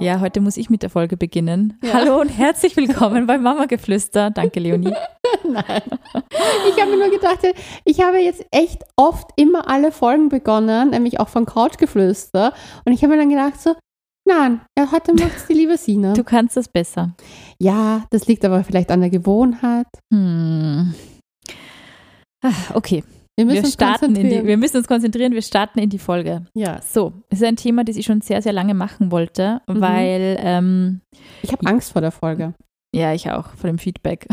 Ja, heute muss ich mit der Folge beginnen. Ja. Hallo und herzlich willkommen bei Mama-Geflüster. Danke, Leonie. Nein. Ich habe mir nur gedacht, ich habe jetzt echt oft immer alle Folgen begonnen, nämlich auch von Couchgeflüster. Und ich habe mir dann gedacht so, nein, heute macht es die liebe Sina. Du kannst das besser. Ja, das liegt aber vielleicht an der Gewohnheit. Okay. Wir Wir müssen uns konzentrieren, wir starten in die Folge. Ja. So, es ist ein Thema, das ich schon sehr, sehr lange machen wollte, weil ich habe Angst vor der Folge. ja, ich auch, vor dem Feedback.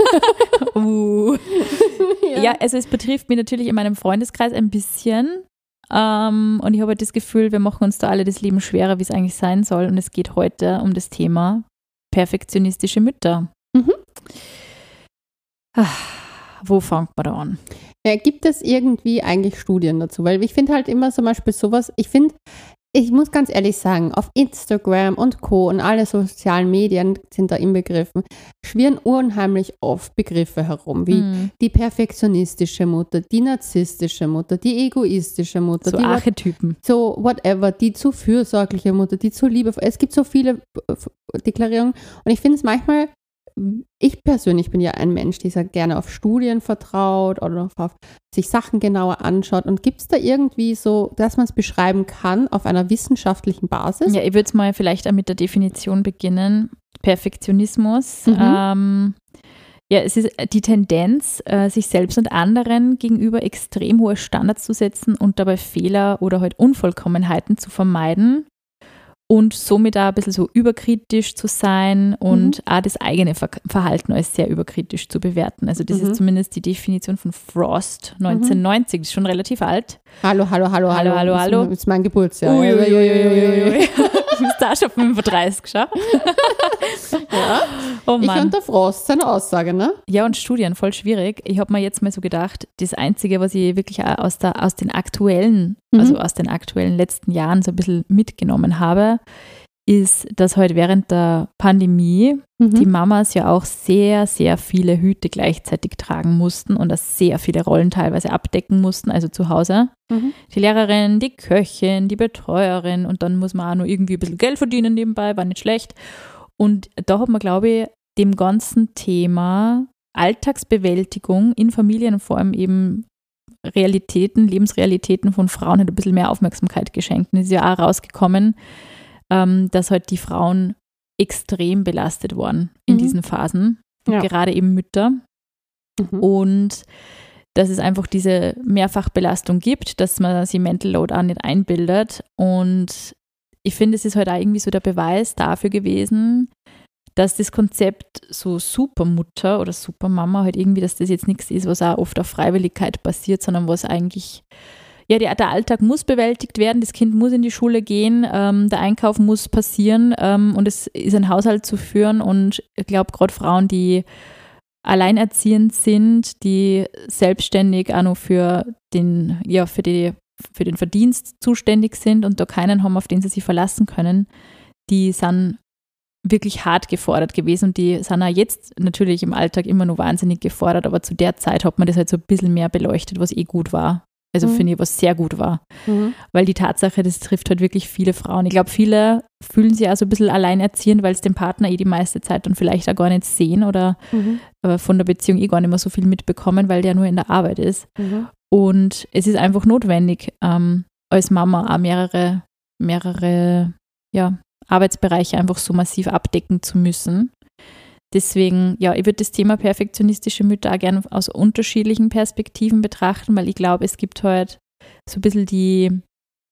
Ja, also es betrifft mich natürlich in meinem Freundeskreis ein bisschen und ich habe halt das Gefühl, wir machen uns da alle das Leben schwerer, wie es eigentlich sein soll, und es geht heute um das Thema perfektionistische Mütter. Wo fängt man da an? Ja, gibt es irgendwie eigentlich Studien dazu? Weil ich finde halt immer zum Beispiel sowas, ich muss ganz ehrlich sagen, auf Instagram und Co. und alle sozialen Medien sind da inbegriffen, schwirren unheimlich oft Begriffe herum, wie die perfektionistische Mutter, die narzisstische Mutter, die egoistische Mutter, So die Archetypen. so whatever, die zu fürsorgliche Mutter, die zu liebevoll. Es gibt so viele Deklarierungen und ich finde es manchmal, ich persönlich bin ja ein Mensch, der gerne auf Studien vertraut oder auf sich Sachen genauer anschaut. Und gibt es da irgendwie so, dass man es beschreiben kann auf einer wissenschaftlichen Basis? Ja, ich würde mal vielleicht auch mit der Definition beginnen. Perfektionismus. Ja, es ist die Tendenz, sich selbst und anderen gegenüber extrem hohe Standards zu setzen und dabei Fehler oder halt Unvollkommenheiten zu vermeiden. Und somit auch ein bisschen so überkritisch zu sein und auch das eigene Verhalten als sehr überkritisch zu bewerten. Also das ist zumindest die Definition von Frost 1990, das ist schon relativ alt. Hallo. Hallo. Das ist mein Geburtsjahr. Uiuiuiui. Du bist da schon 35, schau. Ja. Oh Mann. Ich hinterfrost seine Aussage, ne? Ja, und Studien, voll schwierig. Ich habe mir jetzt mal so gedacht, das Einzige, was ich wirklich auch aus den aktuellen letzten Jahren so ein bisschen mitgenommen habe, ist, dass heute während der Pandemie die Mamas ja auch sehr, sehr viele Hüte gleichzeitig tragen mussten und dass sehr viele Rollen teilweise abdecken mussten, also zu Hause. Die Lehrerin, die Köchin, die Betreuerin, und dann muss man auch noch irgendwie ein bisschen Geld verdienen nebenbei, war nicht schlecht. Und da hat man, glaube ich, dem ganzen Thema Alltagsbewältigung in Familien und vor allem eben Lebensrealitäten von Frauen halt ein bisschen mehr Aufmerksamkeit geschenkt. Und es ist ja auch rausgekommen, dass halt die Frauen extrem belastet waren in diesen Phasen, gerade eben Mütter. Und dass es einfach diese Mehrfachbelastung gibt, dass man sich Mental Load auch nicht einbildet. Und ich finde, es ist halt auch irgendwie so der Beweis dafür gewesen, dass das Konzept so Supermutter oder Supermama halt irgendwie, dass das jetzt nichts ist, was auch oft auf Freiwilligkeit basiert, sondern was eigentlich, ja, der Alltag muss bewältigt werden, das Kind muss in die Schule gehen, der Einkauf muss passieren und es ist ein Haushalt zu führen, und ich glaube, gerade Frauen, die alleinerziehend sind, die selbstständig auch noch für den Verdienst zuständig sind und da keinen haben, auf den sie sich verlassen können, die sind wirklich hart gefordert gewesen, und die sind auch jetzt natürlich im Alltag immer noch wahnsinnig gefordert, aber zu der Zeit hat man das halt so ein bisschen mehr beleuchtet, was gut war. Also finde ich, was sehr gut war. Weil die Tatsache, das trifft halt wirklich viele Frauen. Ich glaube, viele fühlen sich auch so ein bisschen alleinerziehend, weil es den Partner die meiste Zeit dann vielleicht auch gar nicht sehen oder von der Beziehung gar nicht mehr so viel mitbekommen, weil der nur in der Arbeit ist. Und es ist einfach notwendig, als Mama auch mehrere Arbeitsbereiche einfach so massiv abdecken zu müssen. Deswegen, ja, ich würde das Thema perfektionistische Mütter auch gerne aus unterschiedlichen Perspektiven betrachten, weil ich glaube, es gibt halt so ein bisschen die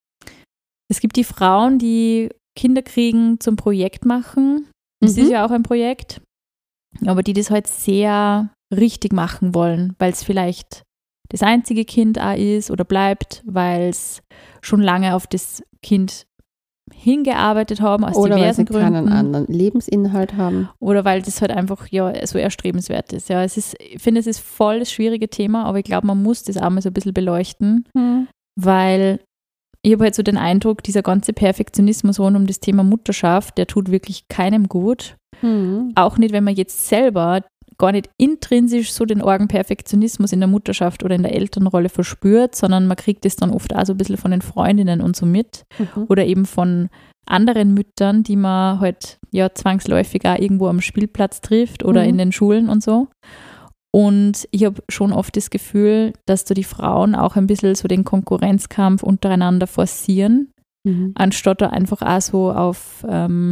Frauen, die Kinder kriegen, zum Projekt machen. Das ist ja auch ein Projekt, aber die das halt sehr richtig machen wollen, weil es vielleicht das einzige Kind auch ist oder bleibt, weil es schon lange auf das Kind hingearbeitet haben, aus diversen Gründen. Oder weil sie keinen anderen Lebensinhalt haben. Oder weil das halt einfach so erstrebenswert ist. Ja, ich finde, es ist voll das schwierige Thema, aber ich glaube, man muss das auch mal so ein bisschen beleuchten, weil ich habe halt so den Eindruck, dieser ganze Perfektionismus rund um das Thema Mutterschaft, der tut wirklich keinem gut. Auch nicht, wenn man jetzt selber gar nicht intrinsisch so den argen Perfektionismus in der Mutterschaft oder in der Elternrolle verspürt, sondern man kriegt es dann oft auch so ein bisschen von den Freundinnen und so mit oder eben von anderen Müttern, die man halt ja zwangsläufig auch irgendwo am Spielplatz trifft oder in den Schulen und so. Und ich habe schon oft das Gefühl, dass da die Frauen auch ein bisschen so den Konkurrenzkampf untereinander forcieren, anstatt da einfach auch so auf,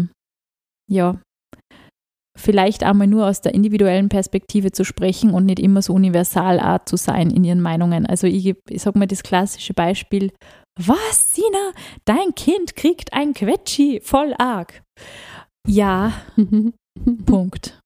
vielleicht einmal nur aus der individuellen Perspektive zu sprechen und nicht immer so universal zu sein in ihren Meinungen. Also ich sage mal das klassische Beispiel, was, Sina, dein Kind kriegt ein Quetschi, voll arg. Ja, Punkt.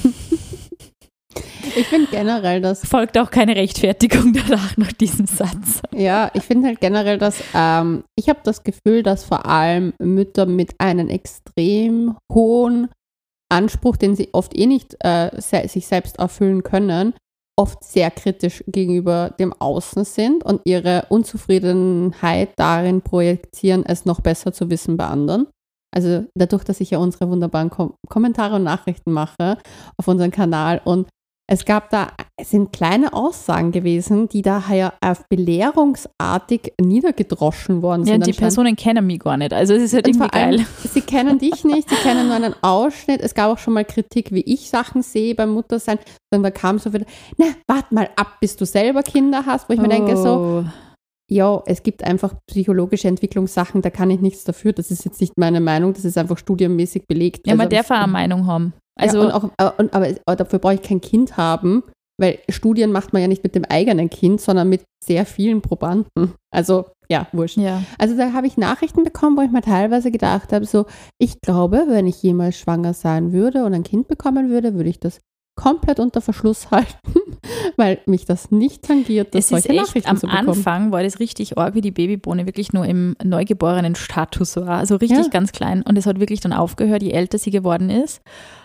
Ich finde generell, dass... Folgt auch keine Rechtfertigung danach nach diesem Satz. Ja, ich finde halt generell, dass ich habe das Gefühl, dass vor allem Mütter mit einem extrem hohen Anspruch, den sie oft nicht sich selbst erfüllen können, oft sehr kritisch gegenüber dem Außen sind und ihre Unzufriedenheit darin projizieren, es noch besser zu wissen bei anderen. Also dadurch, dass ich ja unsere wunderbaren Kommentare und Nachrichten mache auf unserem Kanal und es sind kleine Aussagen gewesen, die daher auf belehrungsartig niedergedroschen worden sind. Ja, die Personen kennen mich gar nicht. Also es ist halt irgendwie geil. Sie kennen dich nicht, sie kennen nur einen Ausschnitt. Es gab auch schon mal Kritik, wie ich Sachen sehe beim Muttersein. Dann kam so wieder, warte mal ab, bis du selber Kinder hast, wo ich mir denke so, ja, es gibt einfach psychologische Entwicklungssachen, da kann ich nichts dafür. Das ist jetzt nicht meine Meinung, das ist einfach studienmäßig belegt. Ja, man darf auch eine Meinung haben. Also aber dafür brauche ich kein Kind haben, weil Studien macht man ja nicht mit dem eigenen Kind, sondern mit sehr vielen Probanden. Also, ja, wurscht. Ja. Also da habe ich Nachrichten bekommen, wo ich mir teilweise gedacht habe, so, ich glaube, wenn ich jemals schwanger sein würde und ein Kind bekommen würde, würde ich das komplett unter Verschluss halten, weil mich das nicht tangiert, dass solche Nachrichten zu bekommen. Am Anfang war das richtig arg, wie die Babybohne wirklich nur im neugeborenen Status war, also richtig ganz klein und es hat wirklich dann aufgehört, je älter sie geworden ist.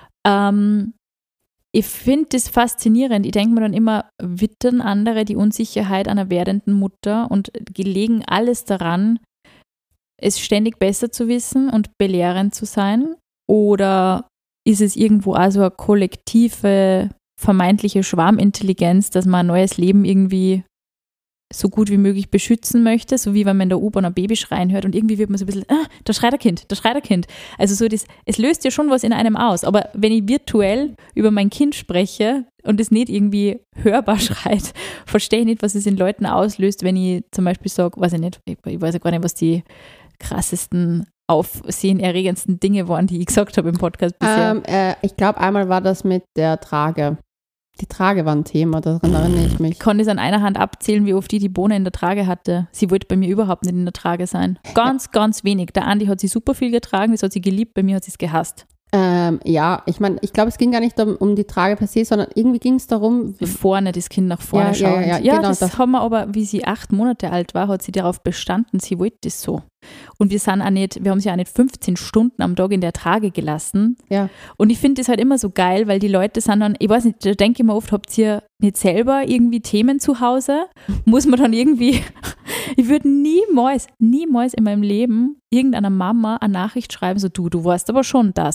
Ich finde das faszinierend. Ich denke mir dann immer, wittern andere die Unsicherheit einer werdenden Mutter und legen alles daran, es ständig besser zu wissen und belehrend zu sein? Oder ist es irgendwo also eine kollektive, vermeintliche Schwarmintelligenz, dass man ein neues Leben irgendwie so gut wie möglich beschützen möchte, so wie wenn man in der U-Bahn ein Baby schreien hört und irgendwie wird man so ein bisschen, da schreit ein Kind, da schreit ein Kind. Also so es löst ja schon was in einem aus, aber wenn ich virtuell über mein Kind spreche und es nicht irgendwie hörbar schreit, verstehe ich nicht, was es in Leuten auslöst, wenn ich zum Beispiel sage, weiß ich nicht, ich weiß ja gar nicht, was die krassesten, aufsehenerregendsten Dinge waren, die ich gesagt habe im Podcast bisher. Ich glaube, einmal war das mit der Trage. Die Trage war ein Thema, daran erinnere ich mich. Ich konnte es an einer Hand abzählen, wie oft die Bohne in der Trage hatte. Sie wollte bei mir überhaupt nicht in der Trage sein. Ganz wenig. Der Andi hat sie super viel getragen, das hat sie geliebt, bei mir hat sie es gehasst. Ich meine, ich glaube, es ging gar nicht um die Trage per se, sondern irgendwie ging es darum, vorne das Kind nach vorne schauen. Ja, genau, das haben wir aber, wie sie 8 Monate alt war, hat sie darauf bestanden, sie wollte das so. Und wir haben sie auch nicht 15 Stunden am Tag in der Trage gelassen. Ja. Und ich finde das halt immer so geil, weil die Leute sind dann, ich weiß nicht, da denke ich mir oft, habt ihr nicht selber irgendwie Themen zu Hause? Muss man dann irgendwie, ich würde niemals in meinem Leben irgendeiner Mama eine Nachricht schreiben, so du weißt aber schon das, ..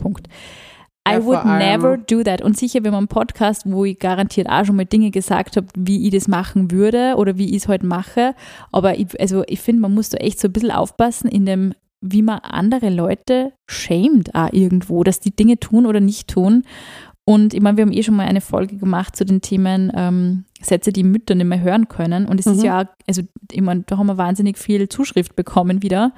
I would never do that. Und sicher, wenn man einen Podcast, wo ich garantiert auch schon mal Dinge gesagt habe, wie ich das machen würde oder wie ich es heute mache. Aber ich finde, man muss da echt so ein bisschen aufpassen in dem, wie man andere Leute shamed auch irgendwo, dass die Dinge tun oder nicht tun. Und ich meine, wir haben schon mal eine Folge gemacht zu den Themen Sätze, die Mütter nicht mehr hören können. Und es ist ja, also ich meine, da haben wir wahnsinnig viel Zuschrift bekommen wieder.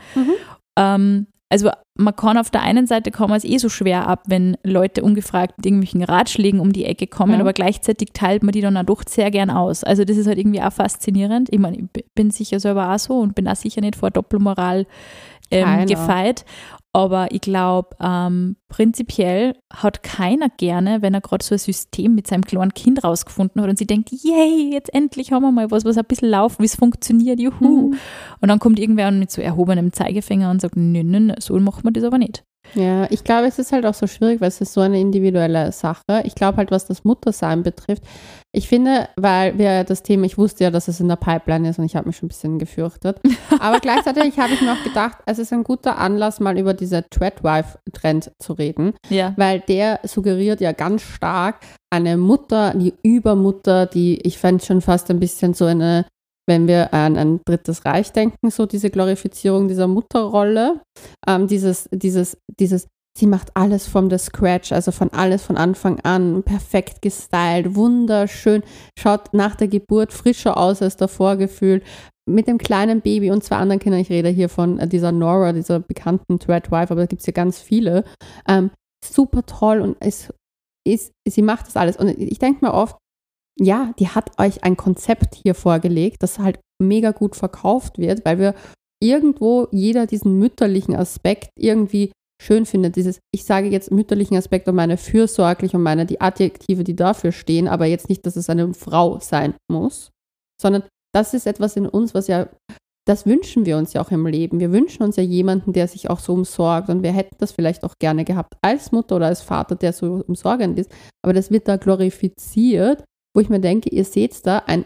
Also man kann auf der einen Seite kann man es so schwer ab, wenn Leute ungefragt mit irgendwelchen Ratschlägen um die Ecke kommen, aber gleichzeitig teilt man die dann auch doch sehr gern aus. Also das ist halt irgendwie auch faszinierend. Ich meine, ich bin sicher selber auch so und bin auch sicher nicht vor Doppelmoral gefeit. Aber ich glaube, prinzipiell hat keiner gerne, wenn er gerade so ein System mit seinem kleinen Kind rausgefunden hat und sie denkt, yay, jetzt endlich haben wir mal was ein bisschen läuft, wie es funktioniert, juhu. Und dann kommt irgendwer mit so erhobenem Zeigefinger und sagt, nö, so macht man das aber nicht. Ja, ich glaube, es ist halt auch so schwierig, weil es ist so eine individuelle Sache. Ich glaube halt, was das Muttersein betrifft, ich finde, weil wir das Thema, ich wusste ja, dass es in der Pipeline ist und ich habe mich schon ein bisschen gefürchtet, aber gleichzeitig habe ich mir auch gedacht, es ist ein guter Anlass, mal über diese Threadwife-Trend zu reden, weil der suggeriert ja ganz stark eine Mutter, die Übermutter, die, ich fände schon fast ein bisschen so eine wenn wir an ein Drittes Reich denken, so diese Glorifizierung dieser Mutterrolle, dieses, sie macht alles from the scratch, also von Anfang an, perfekt gestylt, wunderschön, schaut nach der Geburt frischer aus als davor gefühlt, mit dem kleinen Baby und 2 anderen Kindern. Ich rede hier von dieser Nora, dieser bekannten Threadwife, aber da gibt es ja ganz viele. Super toll und sie macht das alles. Und ich denke mir oft, ja, die hat euch ein Konzept hier vorgelegt, das halt mega gut verkauft wird, weil wir irgendwo jeder diesen mütterlichen Aspekt irgendwie schön findet. Ich sage jetzt mütterlichen Aspekt und meine fürsorglich und die Adjektive, die dafür stehen, aber jetzt nicht, dass es eine Frau sein muss, sondern das ist etwas in uns, das wünschen wir uns ja auch im Leben. Wir wünschen uns ja jemanden, der sich auch so umsorgt und wir hätten das vielleicht auch gerne gehabt als Mutter oder als Vater, der so umsorgend ist, aber das wird da glorifiziert, wo ich mir denke, ihr seht da ein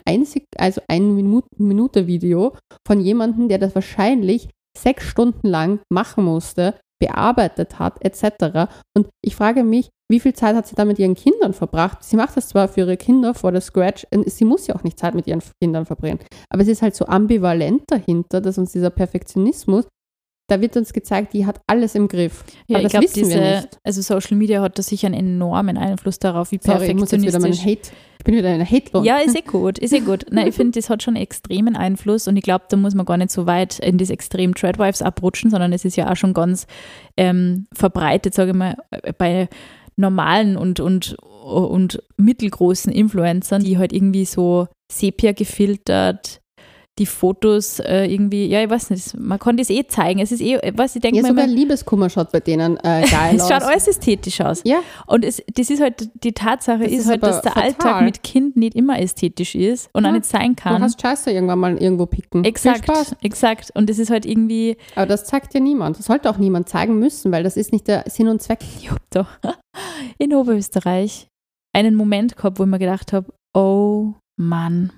1-Minute-Video von jemandem, der das wahrscheinlich 6 Stunden lang machen musste, bearbeitet hat, etc. Und ich frage mich, wie viel Zeit hat sie da mit ihren Kindern verbracht? Sie macht das zwar für ihre Kinder vor der Scratch, und sie muss ja auch nicht Zeit mit ihren Kindern verbringen, aber es ist halt so ambivalent dahinter, dass uns dieser Perfektionismus, da wird uns gezeigt, die hat alles im Griff. Ja, aber das wissen wir nicht. Also Social Media hat da sicher einen enormen Einfluss darauf, wie perfektionistisch. Ich bin wieder in einer Hate-Lohn. Ja, ist gut. Nein, ich finde, das hat schon einen extremen Einfluss und ich glaube, da muss man gar nicht so weit in das Extrem Threadwives abrutschen, sondern es ist ja auch schon ganz verbreitet, sage ich mal, bei normalen und mittelgroßen Influencern, die halt irgendwie so Sepia gefiltert die Fotos irgendwie, ja, ich weiß nicht, man kann das zeigen. Es ist ich denke mal. Sogar Liebeskummer schaut bei denen geil aus. Es schaut alles ästhetisch aus. Ja. Und das ist halt, die Tatsache ist halt, dass der fatal. Alltag mit Kind nicht immer ästhetisch ist und auch nicht sein kann. Du hast Scheiße irgendwann mal irgendwo picken. Exakt. Und das ist halt irgendwie. Aber das zeigt dir niemand. Das sollte auch niemand zeigen müssen, weil das ist nicht der Sinn und Zweck. Ich habe doch in Oberösterreich einen Moment gehabt, wo ich mir gedacht habe, oh Mann.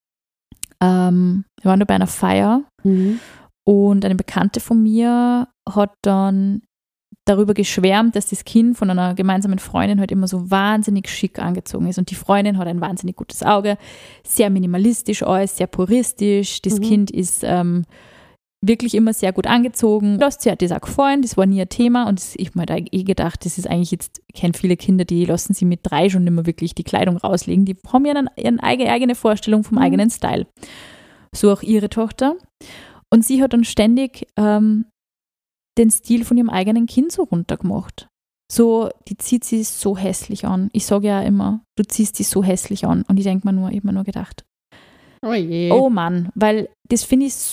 Wir waren da bei einer Feier und eine Bekannte von mir hat dann darüber geschwärmt, dass das Kind von einer gemeinsamen Freundin halt immer so wahnsinnig schick angezogen ist und die Freundin hat ein wahnsinnig gutes Auge, sehr minimalistisch alles, sehr puristisch, das Kind ist wirklich immer sehr gut angezogen. Sie hat das auch gefallen, das war nie ein Thema und ich habe mir da gedacht, das ist eigentlich jetzt, ich kenne viele Kinder, die lassen sie mit 3 schon immer wirklich die Kleidung rauslegen, die haben ja ihre eigene Vorstellung vom eigenen Style. So auch ihre Tochter. Und sie hat dann ständig den Stil von ihrem eigenen Kind so runtergemacht. So, die zieht sie so hässlich an. Ich sage ja immer, du ziehst sie so hässlich an. Und ich denke mir nur, ich habe mir nur gedacht, oh Mann, weil das finde ich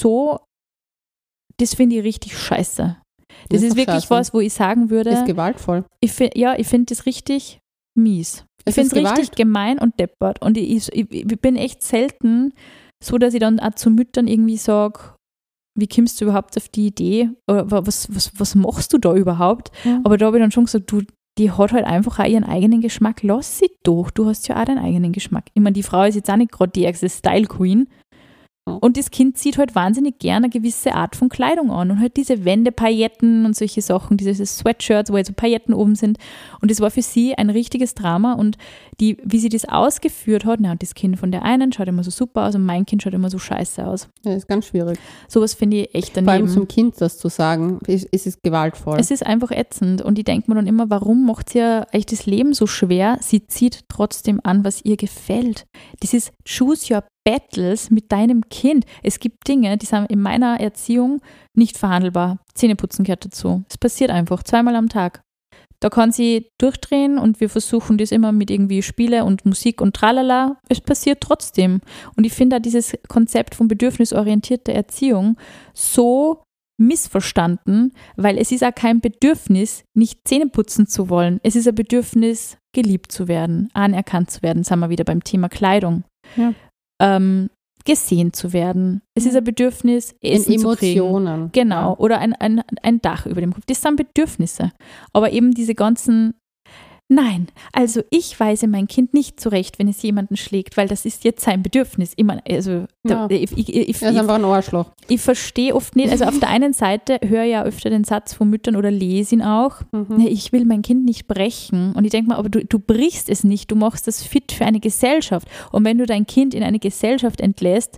richtig scheiße. Das ist wirklich scheiße. Was, wo ich sagen würde. Das ist gewaltvoll. Ich finde das richtig mies. Ich finde es richtig gemein und deppert. Und ich bin echt selten so, dass ich dann auch zu Müttern irgendwie sage, wie kommst du überhaupt auf die Idee? Oder was machst du da überhaupt? Ja. Aber da habe ich dann schon gesagt, die hat halt einfach auch ihren eigenen Geschmack. Lass sie doch. Du hast ja auch deinen eigenen Geschmack. Ich meine, die Frau ist jetzt auch nicht gerade die ärgste Style-Queen. Und das Kind zieht halt wahnsinnig gerne eine gewisse Art von Kleidung an und halt diese Wendepailletten und solche Sachen, diese Sweatshirts, wo halt so Pailletten oben sind. Und das war für sie ein richtiges Drama und wie sie das ausgeführt hat, und das Kind von der einen schaut immer so super aus und mein Kind schaut immer so scheiße aus. Ja, das ist ganz schwierig. Sowas finde ich echt daneben. Vor allem zum Kind das zu sagen, es ist gewaltvoll. Es ist einfach ätzend und ich denke mir dann immer, warum macht ihr euch das Leben so schwer? Sie zieht trotzdem an, was ihr gefällt. Das ist Choose Your Battles mit deinem Kind. Es gibt Dinge, die sind in meiner Erziehung nicht verhandelbar. Zähneputzen gehört dazu. Es passiert einfach 2-mal am Tag. Da kann sie durchdrehen und wir versuchen das immer mit irgendwie Spiele und Musik und tralala. Es passiert trotzdem. Und ich finde da dieses Konzept von bedürfnisorientierter Erziehung so missverstanden, weil es ist auch kein Bedürfnis, nicht Zähne putzen zu wollen. Es ist ein Bedürfnis, geliebt zu werden, anerkannt zu werden. Sind wir wieder beim Thema Kleidung. Ja. Gesehen zu werden. Es ist ein Bedürfnis, Essen zu kriegen. Emotionen. Genau. Oder ein Dach über dem Kopf. Das sind Bedürfnisse. Aber eben diese ganzen, nein, also ich weise mein Kind nicht zurecht, wenn es jemanden schlägt, weil das ist jetzt sein Bedürfnis. Ich meine, also er ist einfach ein Arschloch. Ich verstehe oft nicht, also auf der einen Seite höre ich ja öfter den Satz von Müttern oder lese ihn auch, ich will mein Kind nicht brechen. Und ich denke mal, aber du brichst es nicht, du machst das fit für eine Gesellschaft. Und wenn du dein Kind in eine Gesellschaft entlässt,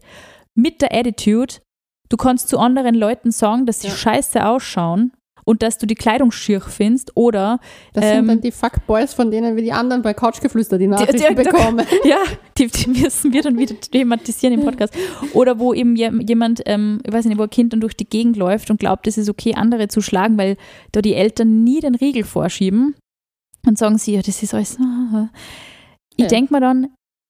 mit der Attitude, du kannst zu anderen Leuten sagen, dass sie scheiße ausschauen und dass du die Kleidung schier findest oder das sind dann die Fuckboys, von denen wir die anderen bei Couchgeflüster die Nachrichten bekommen. Ja, die müssen wir dann wieder thematisieren im Podcast. Oder wo eben jemand, ich weiß nicht, wo ein Kind dann durch die Gegend läuft und glaubt, es ist okay, andere zu schlagen, weil da die Eltern nie den Riegel vorschieben und sagen sie, ja, das ist alles. Ich denke mir dann,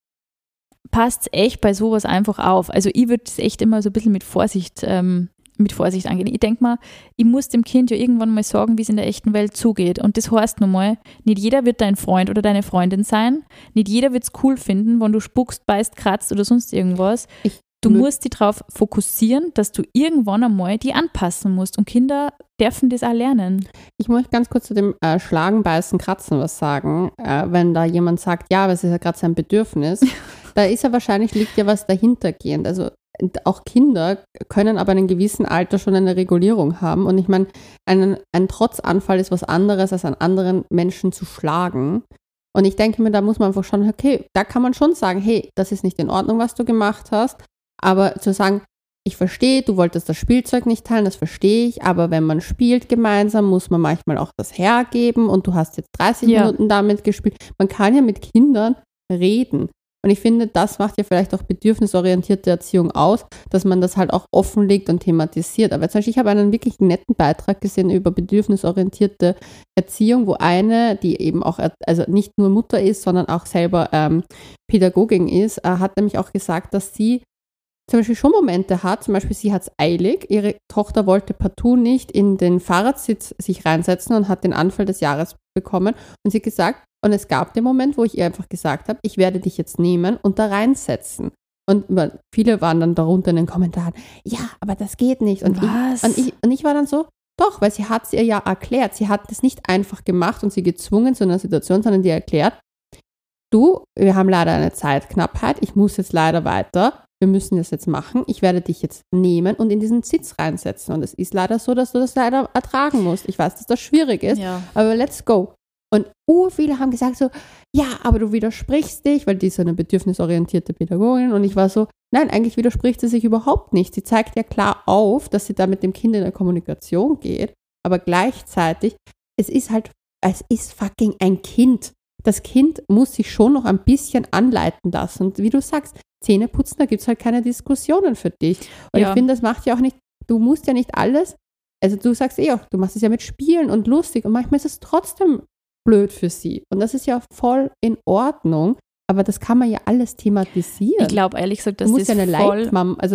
passt echt bei sowas einfach auf. Also ich würde es echt immer so ein bisschen mit Vorsicht angehen. Ich denke mal, ich muss dem Kind ja irgendwann mal sagen, wie es in der echten Welt zugeht. Und das heißt nochmal, nicht jeder wird dein Freund oder deine Freundin sein. Nicht jeder wird es cool finden, wenn du spuckst, beißt, kratzt oder sonst irgendwas. Du musst dich darauf fokussieren, dass du irgendwann einmal die anpassen musst. Und Kinder dürfen das auch lernen. Ich möchte ganz kurz zu dem Schlagen, Beißen, Kratzen was sagen. Wenn da jemand sagt, ja, aber es ist ja gerade sein Bedürfnis, da ist ja wahrscheinlich, liegt ja was dahintergehend. Also auch Kinder können aber in einem gewissen Alter schon eine Regulierung haben. Und ich meine, ein Trotzanfall ist was anderes, als einen anderen Menschen zu schlagen. Und ich denke mir, da muss man einfach schon, okay, da kann man schon sagen, hey, das ist nicht in Ordnung, was du gemacht hast. Aber zu sagen, ich verstehe, du wolltest das Spielzeug nicht teilen, das verstehe ich, aber wenn man spielt gemeinsam, muss man manchmal auch das hergeben und du hast jetzt 30 Minuten damit gespielt. Man kann ja mit Kindern reden. Und ich finde, das macht ja vielleicht auch bedürfnisorientierte Erziehung aus, dass man das halt auch offenlegt und thematisiert. Aber zum Beispiel, ich habe einen wirklich netten Beitrag gesehen über bedürfnisorientierte Erziehung, wo eine, die eben auch, also nicht nur Mutter ist, sondern auch selber Pädagogin ist, hat nämlich auch gesagt, dass sie zum Beispiel schon Momente hat, zum Beispiel sie hat es eilig, ihre Tochter wollte partout nicht in den Fahrradsitz sich reinsetzen und hat den Anfall des Jahres bekommen und sie hat gesagt, und es gab den Moment, wo ich ihr einfach gesagt habe, ich werde dich jetzt nehmen und da reinsetzen. Und viele waren dann darunter in den Kommentaren, ja, aber das geht nicht. Und ich war dann so, doch, weil sie hat es ihr ja erklärt. Sie hat es nicht einfach gemacht und sie gezwungen zu einer Situation, sondern dir erklärt, du, wir haben leider eine Zeitknappheit, ich muss jetzt leider weiter, wir müssen das jetzt machen, ich werde dich jetzt nehmen und in diesen Sitz reinsetzen. Und es ist leider so, dass du das leider ertragen musst. Ich weiß, dass das schwierig ist, aber let's go. Und viele haben gesagt so, ja, aber du widersprichst dich, weil die ist so eine bedürfnisorientierte Pädagogin. Und ich war so, nein, eigentlich widerspricht sie sich überhaupt nicht. Sie zeigt ja klar auf, dass sie da mit dem Kind in der Kommunikation geht, aber gleichzeitig, es ist fucking ein Kind. Das Kind muss sich schon noch ein bisschen anleiten lassen. Und wie du sagst, Zähne putzen, da gibt es halt keine Diskussionen für dich. Und ich finde, das macht ja auch nicht, du musst ja nicht alles, also du sagst auch, du machst es ja mit Spielen und lustig und manchmal ist es trotzdem blöd für sie. Und das ist ja voll in Ordnung, aber das kann man ja alles thematisieren. Ich glaube ehrlich gesagt, dass du musst das ja eine Leitmam, also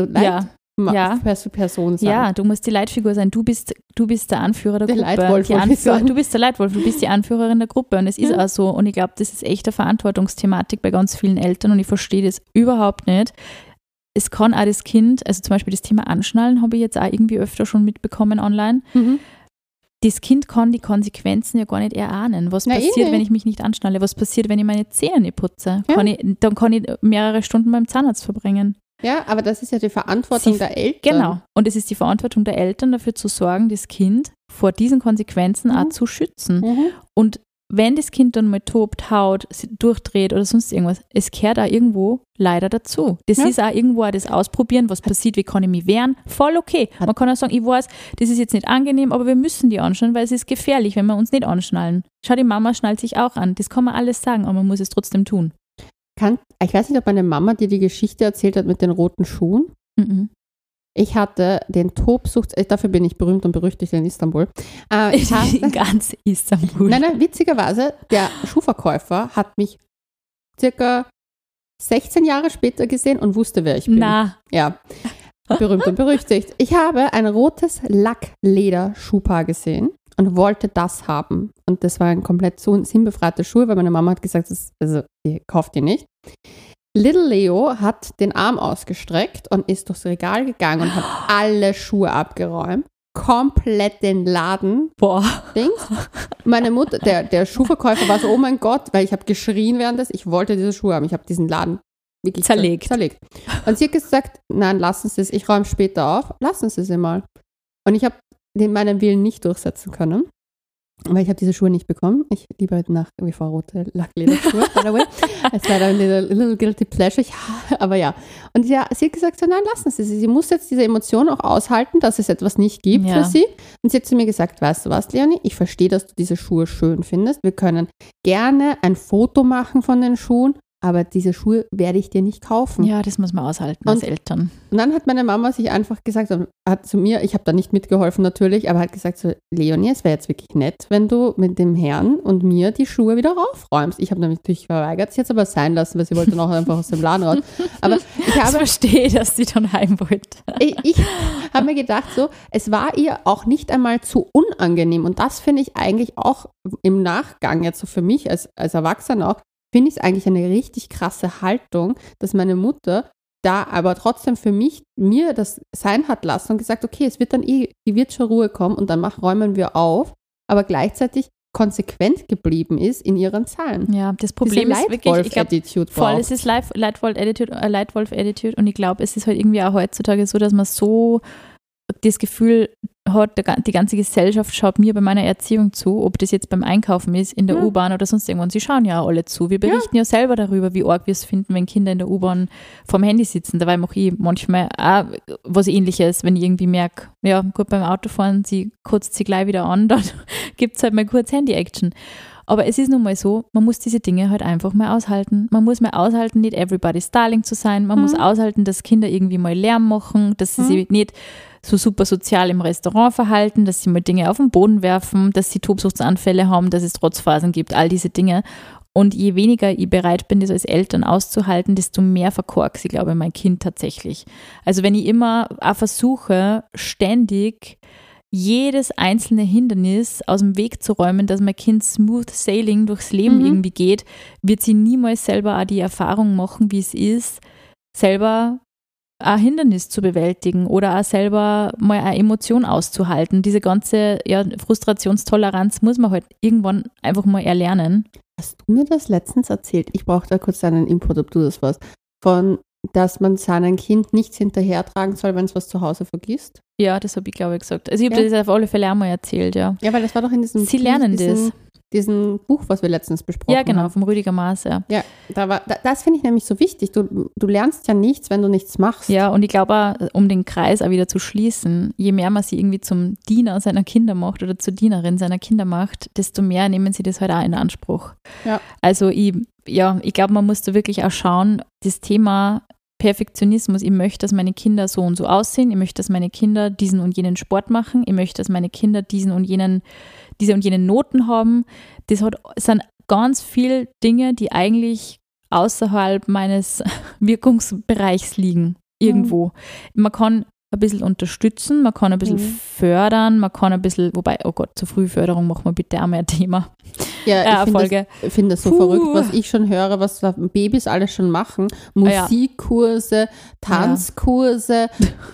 Person sein. Ja, du musst die Leitfigur sein. Du bist der Anführer der Gruppe. Leitwolf, du bist der Leitwolf, du bist die Anführerin der Gruppe. Und es ist auch so. Und ich glaube, das ist echt eine Verantwortungsthematik bei ganz vielen Eltern und ich verstehe das überhaupt nicht. Es kann auch das Kind, also zum Beispiel das Thema Anschnallen habe ich jetzt auch irgendwie öfter schon mitbekommen online. Das Kind kann die Konsequenzen ja gar nicht erahnen. Was passiert, wenn ich mich nicht anschnalle? Was passiert, wenn ich meine Zähne nicht putze? Dann kann ich mehrere Stunden beim Zahnarzt verbringen. Ja, aber das ist ja die Verantwortung der Eltern. Genau. Und es ist die Verantwortung der Eltern, dafür zu sorgen, das Kind vor diesen Konsequenzen auch zu schützen. Und wenn das Kind dann mal tobt, haut, durchdreht oder sonst irgendwas, es gehört auch irgendwo leider dazu. Das ist auch irgendwo auch das Ausprobieren, was passiert, wie kann ich mich wehren, voll okay. Man kann auch sagen, ich weiß, das ist jetzt nicht angenehm, aber wir müssen die anschnallen, weil es ist gefährlich, wenn wir uns nicht anschnallen. Schau, die Mama schnallt sich auch an. Das kann man alles sagen, aber man muss es trotzdem tun. Ich weiß nicht, ob meine Mama dir die Geschichte erzählt hat mit den roten Schuhen. Ich hatte den Tobsucht, dafür bin ich berühmt und berüchtigt in Istanbul. Ganz Istanbul. Nein, witzigerweise, der Schuhverkäufer hat mich circa 16 Jahre später gesehen und wusste, wer ich bin. Ja, berühmt und berüchtigt. Ich habe ein rotes Lackleder-Schuhpaar gesehen und wollte das haben. Und das war ein komplett sinnbefreite Schuhe, weil meine Mama hat gesagt, ihr kauft die nicht. Little Leo hat den Arm ausgestreckt und ist durchs Regal gegangen und hat alle Schuhe abgeräumt. Komplett den Laden. Dings. Meine Mutter, der Schuhverkäufer war so, oh mein Gott, weil ich habe geschrien währenddessen, ich wollte diese Schuhe haben. Ich habe diesen Laden wirklich zerlegt. Und sie hat gesagt, nein, lassen Sie es, ich räume später auf. Lassen Sie sie mal. Und ich habe meinen Willen nicht durchsetzen können. weil ich habe diese Schuhe nicht bekommen. Ich liebe nach wie vor rote Lacklederschuhe, by the way. Es war dann ein little guilty pleasure. Aber ja. Und ja, sie hat gesagt, so, nein, lassen Sie. Sie muss jetzt diese Emotion auch aushalten, dass es etwas nicht gibt für sie. Und sie hat zu mir gesagt, weißt du was, Leonie, ich verstehe, dass du diese Schuhe schön findest. Wir können gerne ein Foto machen von den Schuhen, aber diese Schuhe werde ich dir nicht kaufen. Ja, das muss man aushalten als Eltern. Und dann hat meine Mama sich einfach gesagt, hat zu mir, ich habe da nicht mitgeholfen natürlich, aber hat gesagt so, Leonie, es wäre jetzt wirklich nett, wenn du mit dem Herrn und mir die Schuhe wieder aufräumst. Ich habe natürlich verweigert, sie jetzt aber sein lassen, weil sie wollte noch einfach aus dem Laden raus. Aber ich verstehe, dass sie dann heim wollte. Ich habe mir gedacht so, es war ihr auch nicht einmal zu unangenehm und das finde ich eigentlich auch im Nachgang jetzt so für mich als Erwachsener auch, finde ich es eigentlich eine richtig krasse Haltung, dass meine Mutter da aber trotzdem für mir das sein hat lassen und gesagt, okay, es wird dann die wird schon Ruhe kommen und dann räumen wir auf, aber gleichzeitig konsequent geblieben ist in ihren Zahlen. Ja, das Problem ist wirklich, ich glaube, voll, es ist Leitwolf-Attitude und ich glaube, es ist halt irgendwie auch heutzutage so, dass man so das Gefühl hat, die ganze Gesellschaft schaut mir bei meiner Erziehung zu, ob das jetzt beim Einkaufen ist, in der U-Bahn oder sonst irgendwann. Sie schauen ja auch alle zu. Wir berichten ja selber darüber, wie arg wir es finden, wenn Kinder in der U-Bahn vorm Handy sitzen. Dabei mache ich manchmal auch was Ähnliches, wenn ich irgendwie merke, ja gut, beim Autofahren, sie kotzt sie gleich wieder an, dann gibt es halt mal kurz Handy-Action. Aber es ist nun mal so, man muss diese Dinge halt einfach mal aushalten. Man muss mal aushalten, nicht everybody's darling zu sein. Man muss aushalten, dass Kinder irgendwie mal Lärm machen, dass sie sich nicht so super sozial im Restaurant verhalten, dass sie mal Dinge auf den Boden werfen, dass sie Tobsuchtsanfälle haben, dass es Trotzphasen gibt, all diese Dinge. Und je weniger ich bereit bin, das als Eltern auszuhalten, desto mehr verkorkse ich, glaube ich, mein Kind tatsächlich. Also wenn ich immer auch versuche, ständig jedes einzelne Hindernis aus dem Weg zu räumen, dass mein Kind smooth sailing durchs Leben irgendwie geht, wird sie niemals selber auch die Erfahrung machen, wie es ist, selber ein Hindernis zu bewältigen oder auch selber mal eine Emotion auszuhalten. Diese ganze Frustrationstoleranz muss man halt irgendwann einfach mal erlernen. Hast du mir das letztens erzählt? Ich brauche da kurz deinen Input, ob du das weißt. Dass man seinem Kind nichts hinterhertragen soll, wenn es was zu Hause vergisst? Ja, das habe ich, glaube ich, gesagt. Also ich habe das auf alle Fälle einmal erzählt, ja. Ja, weil das war doch in diesem Sie lernen das. Diesen Buch, was wir letztens besprochen haben. Ja, genau, vom Rüdiger Maas, ja. Ja, das finde ich nämlich so wichtig. Du lernst ja nichts, wenn du nichts machst. Ja, und ich glaube auch, um den Kreis auch wieder zu schließen, je mehr man sie irgendwie zum Diener seiner Kinder macht oder zur Dienerin seiner Kinder macht, desto mehr nehmen sie das halt auch in Anspruch. Ja. Also ich glaube, man muss da wirklich auch schauen, das Thema Perfektionismus, ich möchte, dass meine Kinder so und so aussehen, ich möchte, dass meine Kinder diesen und jenen Sport machen, ich möchte, dass meine Kinder diese und jenen Noten haben. Das sind ganz viele Dinge, die eigentlich außerhalb meines Wirkungsbereichs liegen, irgendwo. Man kann ein bisschen unterstützen, man kann ein bisschen fördern, man kann ein bisschen, wobei, oh Gott, zur Frühförderung machen wir bitte auch mehr ein Thema. Ja, ich finde das so verrückt, was ich schon höre, was Babys alles schon machen. Musikkurse, Tanzkurse.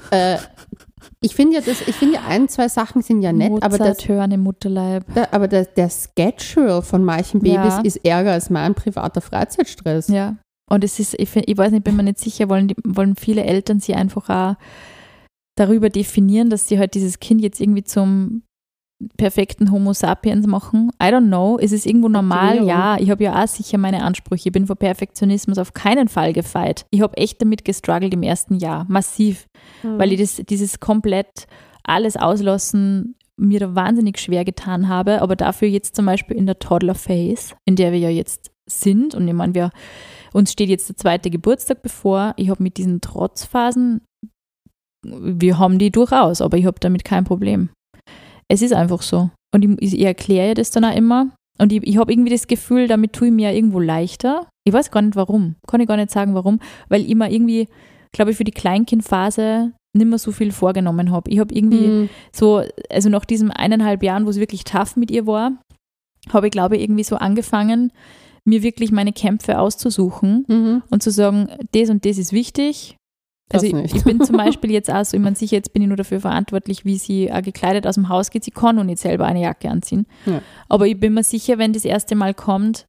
Ich finde ja, 1, 2 Sachen sind ja nett, Mozart hören im Mutterleib. Aber der Schedule von manchen Babys ist ärger als mein privater Freizeitstress. Ja, und es ist, ich weiß nicht, bin mir nicht sicher, wollen viele Eltern sie einfach auch darüber definieren, dass sie halt dieses Kind jetzt irgendwie zum perfekten Homo sapiens machen. I don't know. Ist es irgendwo normal? Ja, ich habe ja auch sicher meine Ansprüche. Ich bin vor Perfektionismus auf keinen Fall gefeit. Ich habe echt damit gestruggelt im ersten Jahr. Massiv. Weil ich dieses komplett alles auslassen mir da wahnsinnig schwer getan habe. Aber dafür jetzt zum Beispiel in der Toddler-Phase, in der wir ja jetzt sind, und ich meine, uns steht jetzt der 2. Geburtstag bevor. Ich habe mit diesen Trotzphasen, wir haben die durchaus, aber ich habe damit kein Problem. Es ist einfach so. Und ich erkläre ja das dann auch immer. Und ich habe irgendwie das Gefühl, damit tue ich mir ja irgendwo leichter. Ich weiß gar nicht warum. Kann ich gar nicht sagen, warum. Weil ich mir irgendwie, glaube ich, für die Kleinkindphase nicht mehr so viel vorgenommen habe. Ich habe irgendwie so, also nach diesen 1,5 Jahren, wo es wirklich tough mit ihr war, habe ich, glaube ich, irgendwie so angefangen, mir wirklich meine Kämpfe auszusuchen und zu sagen, das und das ist wichtig. Also ich bin zum Beispiel jetzt auch so, ich meine, sicher, jetzt bin ich nur dafür verantwortlich, wie sie gekleidet aus dem Haus geht. Sie kann noch nicht selber eine Jacke anziehen. Ja. Aber ich bin mir sicher, wenn das erste Mal kommt,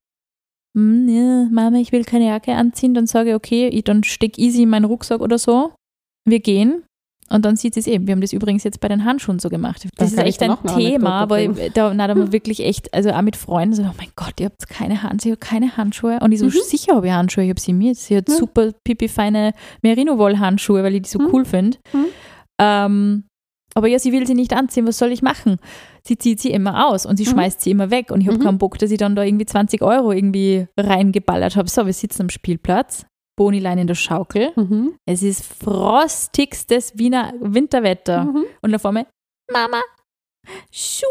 Mama, ich will keine Jacke anziehen, dann sage ich, okay, dann stecke ich sie in meinen Rucksack oder so. Wir gehen. Und dann sieht sie es eben. Wir haben das übrigens jetzt bei den Handschuhen so gemacht. Das ist echt ein Thema, weil da haben wir wirklich echt, also auch mit Freunden so, oh mein Gott, ihr habt keine Handschuhe. Und ich so, sicher habe ich Handschuhe, ich habe sie mit. Sie hat super pipi-feine Merino-Woll-Handschuhe, weil ich die so cool finde. Aber ja, sie will sie nicht anziehen, was soll ich machen? Sie zieht sie immer aus und sie schmeißt sie immer weg. Und ich habe keinen Bock, dass ich dann da irgendwie 20 € irgendwie reingeballert habe. So, wir sitzen am Spielplatz. Bonilein in der Schaukel. Es ist frostigstes Wiener Winterwetter. Und auf einmal, Mama, Schuh.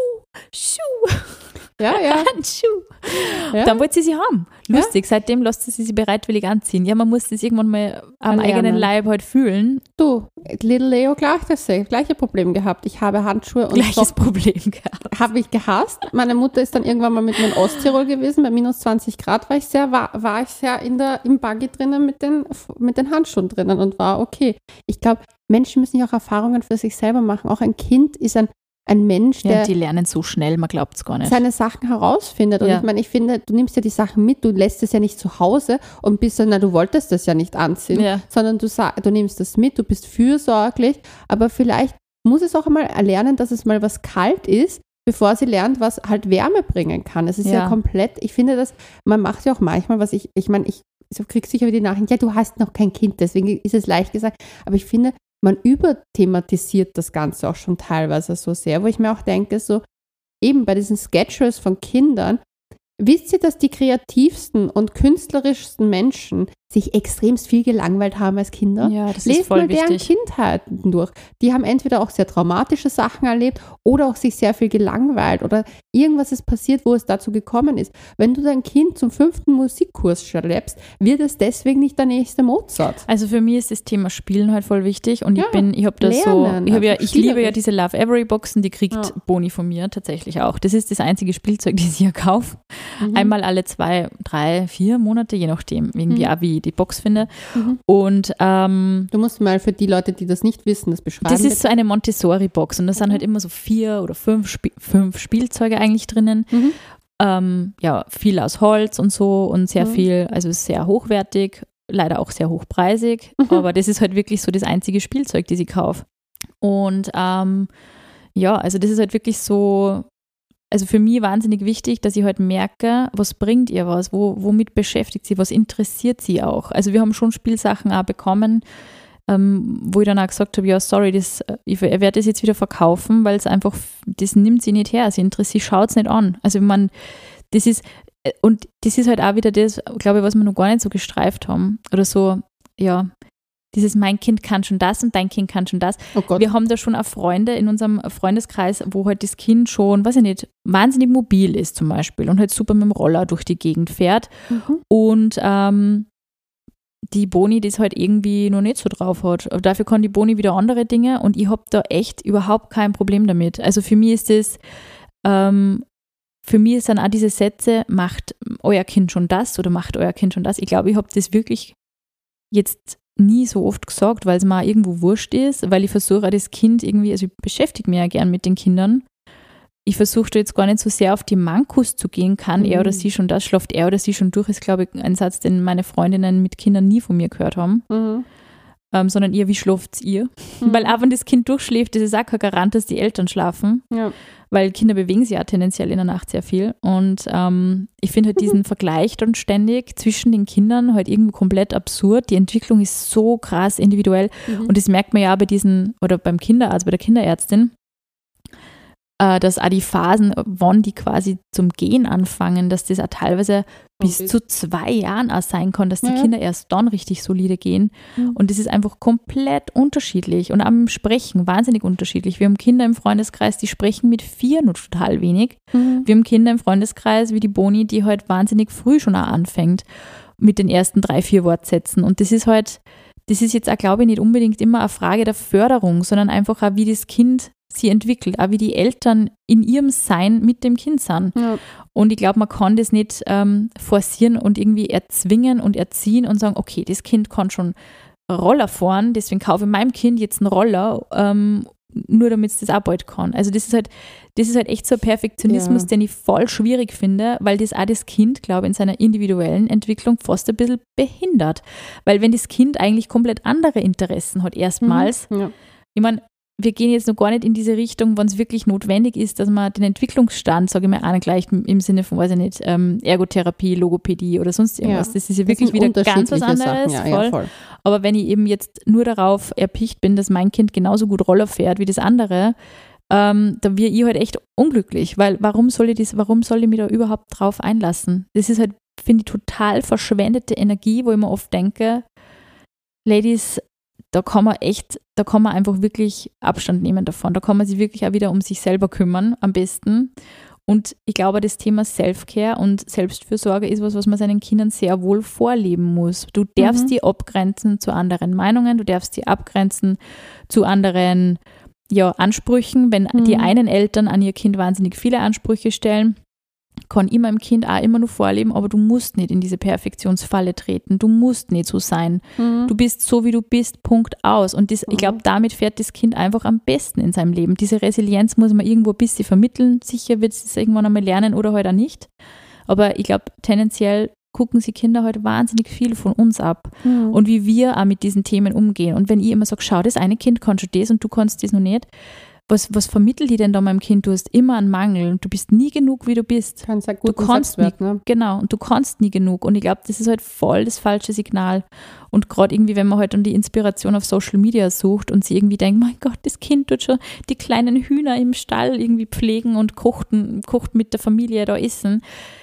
Handschuh. Ja. Dann wollte sie haben. Lustig, seitdem lässt sie bereitwillig anziehen. Ja, man muss das irgendwann mal am eigenen Leib halt fühlen. Du, Little Leo, gleiche Problem gehabt. Ich habe Handschuhe und Gleiches Problem gehabt. Habe ich gehasst. Meine Mutter ist dann irgendwann mal mit mir in Osttirol gewesen. Bei minus 20 Grad war ich sehr im Buggy drinnen mit den Handschuhen drinnen und war okay. Ich glaube, Menschen müssen ja auch Erfahrungen für sich selber machen. Auch ein Kind ist ein Mensch, der die lernen so schnell, man glaubt es gar nicht. Seine Sachen herausfindet. Und ich finde, du nimmst ja die Sachen mit, du lässt es ja nicht zu Hause und bist dann, du wolltest das ja nicht anziehen, sondern du nimmst das mit, du bist fürsorglich, aber vielleicht muss es auch einmal erlernen, dass es mal was kalt ist, bevor sie lernt, was halt Wärme bringen kann. Es ist ja komplett, ich finde das, man macht ja auch manchmal, was ich krieg sicher wieder die Nachricht, ja, du hast noch kein Kind, deswegen ist es leicht gesagt, aber ich finde, man überthematisiert das Ganze auch schon teilweise so sehr, wo ich mir auch denke, so eben bei diesen Sketches von Kindern, wisst ihr, dass die kreativsten und künstlerischsten Menschen sich extrem viel gelangweilt haben als Kinder? Ja, das ist voll wichtig. Lest mal deren Kindheiten durch. Die haben entweder auch sehr traumatische Sachen erlebt oder auch sich sehr viel gelangweilt oder irgendwas ist passiert, wo es dazu gekommen ist. Wenn du dein Kind zum 5. Musikkurs schleppst, wird es deswegen nicht der nächste Mozart. Also für mich ist das Thema Spielen halt voll wichtig und ich liebe ja diese Love Every Boxen, die kriegt Boni von mir tatsächlich auch. Das ist das einzige Spielzeug, das ich hier kaufe. Einmal alle 2, 3, 4 Monate, je nachdem, irgendwie auch wie ich die Box finde. Und du musst mal für die Leute, die das nicht wissen, das beschreiben. Das ist so eine Montessori-Box und da sind halt immer so 4 oder 5 Spielzeuge eigentlich drinnen. Viel aus Holz und so und sehr viel, also sehr hochwertig, leider auch sehr hochpreisig, aber das ist halt wirklich so das einzige Spielzeug, das ich kaufe. Und also das ist halt wirklich so, also für mich wahnsinnig wichtig, dass ich halt merke, was bringt ihr was, womit beschäftigt sie, was interessiert sie auch. Also wir haben schon Spielsachen auch bekommen, wo ich dann auch gesagt habe, ja sorry, ich werde das jetzt wieder verkaufen, weil es einfach, das nimmt sie nicht her, sie schaut es nicht an. Also ich meine, das ist halt auch wieder das, glaube ich, was wir noch gar nicht so gestreift haben oder so, ja, dieses mein Kind kann schon das und dein Kind kann schon das. Oh Gott. Wir haben da schon auch Freunde in unserem Freundeskreis, wo halt das Kind schon, weiß ich nicht, wahnsinnig mobil ist zum Beispiel und halt super mit dem Roller durch die Gegend fährt. Und die Boni das halt irgendwie noch nicht so drauf hat. Aber dafür kann die Boni wieder andere Dinge und ich habe da echt überhaupt kein Problem damit. Also für mich ist das, für mich sind auch diese Sätze, macht euer Kind schon das oder macht euer Kind schon das. Ich glaube, ich habe das wirklich jetzt nie so oft gesagt, weil es mir auch irgendwo wurscht ist, weil ich versuche auch das Kind irgendwie, also ich beschäftige mich ja gern mit den Kindern. Ich versuche da jetzt gar nicht so sehr auf die Mankos zu gehen, kann er oder sie schon das, schlaft er oder sie schon durch, ist glaube ich ein Satz, den meine Freundinnen mit Kindern nie von mir gehört haben. Sondern eher, wie schlaft ihr? Weil auch wenn das Kind durchschläft, ist es auch kein Garant, dass die Eltern schlafen, weil Kinder bewegen sich ja tendenziell in der Nacht sehr viel und ich finde halt diesen Vergleich dann ständig zwischen den Kindern halt irgendwie komplett absurd. Die Entwicklung ist so krass individuell und das merkt man ja bei beim Kinderarzt, bei der Kinderärztin, dass auch die Phasen, wann die quasi zum Gehen anfangen, dass das auch teilweise bis zu 2 Jahren auch sein kann, dass die Kinder erst dann richtig solide gehen. Und das ist einfach komplett unterschiedlich und am Sprechen wahnsinnig unterschiedlich. Wir haben Kinder im Freundeskreis, die sprechen mit 4 nur total wenig. Wir haben Kinder im Freundeskreis wie die Boni, die halt wahnsinnig früh schon auch anfängt mit den ersten 3, 4 Wortsätzen. Und das ist jetzt auch, glaube ich, nicht unbedingt immer eine Frage der Förderung, sondern einfach auch, wie das Kind sie entwickelt, auch wie die Eltern in ihrem Sein mit dem Kind sind. Und ich glaube, man kann das nicht forcieren und irgendwie erzwingen und erziehen und sagen, okay, das Kind kann schon Roller fahren, deswegen kaufe ich meinem Kind jetzt einen Roller, nur damit es das auch bald kann. Also das ist halt echt so ein Perfektionismus, den ich voll schwierig finde, weil das auch das Kind, glaube ich, in seiner individuellen Entwicklung fast ein bisschen behindert. Weil wenn das Kind eigentlich komplett andere Interessen hat erstmals, ich meine, wir gehen jetzt noch gar nicht in diese Richtung, wenn es wirklich notwendig ist, dass man den Entwicklungsstand, sage ich mal, angleicht im Sinne von, weiß ich nicht, Ergotherapie, Logopädie oder sonst irgendwas. Das ist ja wirklich wieder ganz was anderes. Voll. Aber wenn ich eben jetzt nur darauf erpicht bin, dass mein Kind genauso gut Roller fährt wie das andere, dann wäre ich halt echt unglücklich, weil warum soll ich mich da überhaupt drauf einlassen? Das ist halt, finde ich, total verschwendete Energie, wo ich mir oft denke, Ladies, da kann man einfach wirklich Abstand nehmen davon. Da kann man sich wirklich auch wieder um sich selber kümmern, am besten. Und ich glaube, das Thema Self-Care und Selbstfürsorge ist was man seinen Kindern sehr wohl vorleben muss. Du darfst die abgrenzen zu anderen Meinungen, du darfst die abgrenzen zu anderen Ansprüchen. Wenn die einen Eltern an ihr Kind wahnsinnig viele Ansprüche stellen, kann ich meinem Kind auch immer nur vorleben, aber du musst nicht in diese Perfektionsfalle treten. Du musst nicht so sein. Du bist so, wie du bist, Punkt aus. Und ich glaube, damit fährt das Kind einfach am besten in seinem Leben. Diese Resilienz muss man irgendwo ein bisschen vermitteln. Sicher wird es irgendwann einmal lernen oder halt auch nicht. Aber ich glaube, tendenziell gucken sie Kinder heute wahnsinnig viel von uns ab und wie wir auch mit diesen Themen umgehen. Und wenn ich immer sage, schau, das eine Kind kann schon das und du kannst das noch nicht, was vermittelt die denn da meinem Kind? Du hast immer einen Mangel und du bist nie genug, wie du bist. Kannst halt gut Selbstwert, ne? Genau, und du kannst nie genug. Und ich glaube, das ist halt voll das falsche Signal. Und gerade irgendwie, wenn man halt dann die Inspiration auf Social Media sucht und sie irgendwie denkt, mein Gott, das Kind tut schon die kleinen Hühner im Stall irgendwie pflegen und kocht mit der Familie da essen.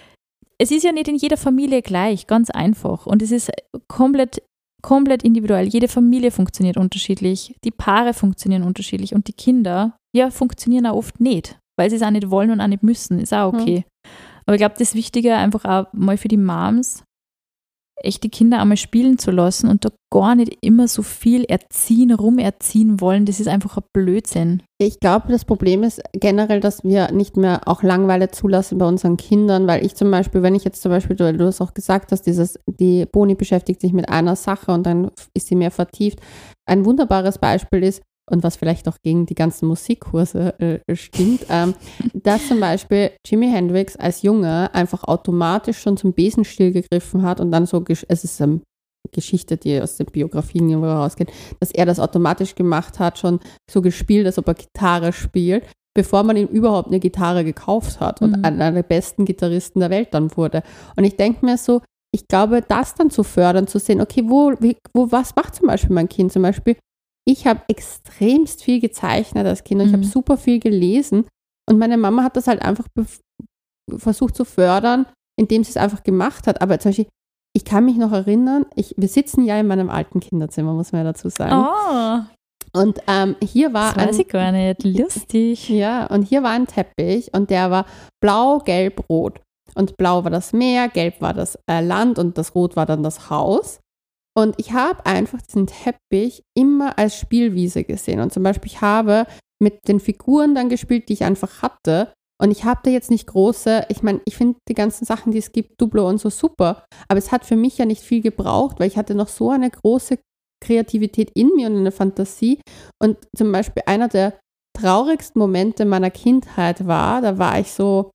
Es ist ja nicht in jeder Familie gleich, ganz einfach. Und es ist komplett individuell. Jede Familie funktioniert unterschiedlich, die Paare funktionieren unterschiedlich und die Kinder, funktionieren auch oft nicht, weil sie es auch nicht wollen und auch nicht müssen. Ist auch okay. Aber ich glaube, das Wichtige einfach auch mal für die Moms, echt die Kinder einmal spielen zu lassen und da gar nicht immer so viel rumerziehen wollen, das ist einfach ein Blödsinn. Ich glaube, das Problem ist generell, dass wir nicht mehr auch Langeweile zulassen bei unseren Kindern, weil ich zum Beispiel, weil du es auch gesagt hast, die Boni beschäftigt sich mit einer Sache und dann ist sie mehr vertieft. Ein wunderbares Beispiel ist, und was vielleicht auch gegen die ganzen Musikkurse stimmt, dass zum Beispiel Jimi Hendrix als Junge einfach automatisch schon zum Besenstiel gegriffen hat und dann so, es ist eine Geschichte, die aus den Biografien rausgeht, dass er das automatisch gemacht hat, schon so gespielt, als ob er Gitarre spielt, bevor man ihm überhaupt eine Gitarre gekauft hat und einer der besten Gitarristen der Welt dann wurde. Und ich denke mir so, ich glaube, das dann zu fördern, zu sehen, okay, was macht zum Beispiel mein Kind? Zum Beispiel, ich habe extremst viel gezeichnet als Kind und ich habe super viel gelesen und meine Mama hat das halt einfach versucht zu fördern, indem sie es einfach gemacht hat. Aber zum Beispiel, ich kann mich noch erinnern, wir sitzen ja in meinem alten Kinderzimmer, muss man ja dazu sagen. Oh. Und hier war das weiß ich gar nicht. Lustig. Ja, und hier war ein Teppich und der war blau, gelb, rot. Und blau war das Meer, gelb war das Land und das Rot war dann das Haus. Und ich habe einfach diesen Teppich immer als Spielwiese gesehen. Und zum Beispiel, ich habe mit den Figuren dann gespielt, die ich einfach hatte. Und ich habe da jetzt nicht große, ich meine, ich finde die ganzen Sachen, die es gibt, Duplo und so super. Aber es hat für mich ja nicht viel gebraucht, weil ich hatte noch so eine große Kreativität in mir und eine Fantasie. Und zum Beispiel einer der traurigsten Momente meiner Kindheit da war ich so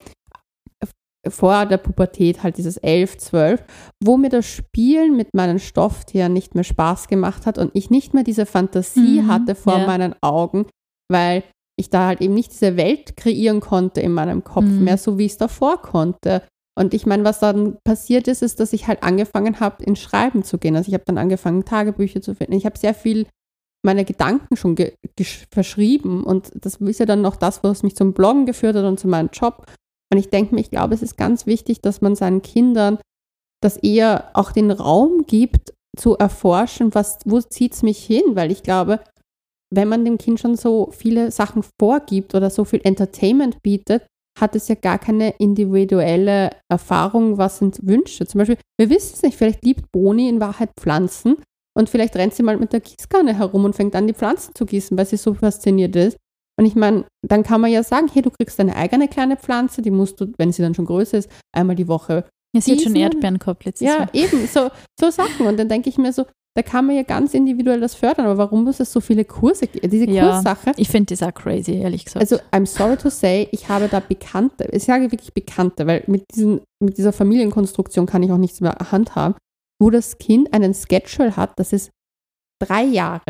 vor der Pubertät, halt dieses 11, 12, wo mir das Spielen mit meinen Stofftieren nicht mehr Spaß gemacht hat und ich nicht mehr diese Fantasie hatte vor meinen Augen, weil ich da halt eben nicht diese Welt kreieren konnte in meinem Kopf mehr, so wie ich es davor konnte. Und ich meine, was dann passiert ist, dass ich halt angefangen habe, ins Schreiben zu gehen. Also ich habe dann angefangen, Tagebücher zu finden. Ich habe sehr viel meine Gedanken schon verschrieben und das ist ja dann noch das, was mich zum Bloggen geführt hat und zu meinem Job. Und ich denke mir, ich glaube, es ist ganz wichtig, dass man seinen Kindern das eher auch den Raum gibt, zu erforschen, wo zieht es mich hin? Weil ich glaube, wenn man dem Kind schon so viele Sachen vorgibt oder so viel Entertainment bietet, hat es ja gar keine individuelle Erfahrung, was sind Wünsche. Zum Beispiel, wir wissen es nicht, vielleicht liebt Boni in Wahrheit Pflanzen und vielleicht rennt sie mal mit der Gießkanne herum und fängt an, die Pflanzen zu gießen, weil sie so fasziniert ist. Und ich meine, dann kann man ja sagen, hey, du kriegst deine eigene kleine Pflanze, die musst du, wenn sie dann schon größer ist, einmal die Woche sie hat schon Erdbeeren gehabt letztes Jahr. Ja, eben, so Sachen. Und dann denke ich mir so, da kann man ja ganz individuell das fördern, aber warum muss es so viele Kurse geben? Diese Kurssache. Ich finde das auch crazy, ehrlich gesagt. Also, I'm sorry to say, ich habe da Bekannte, ich sage wirklich Bekannte, weil mit dieser Familienkonstruktion kann ich auch nichts mehr handhaben, wo das Kind einen Schedule hat, das ist 3 Jahre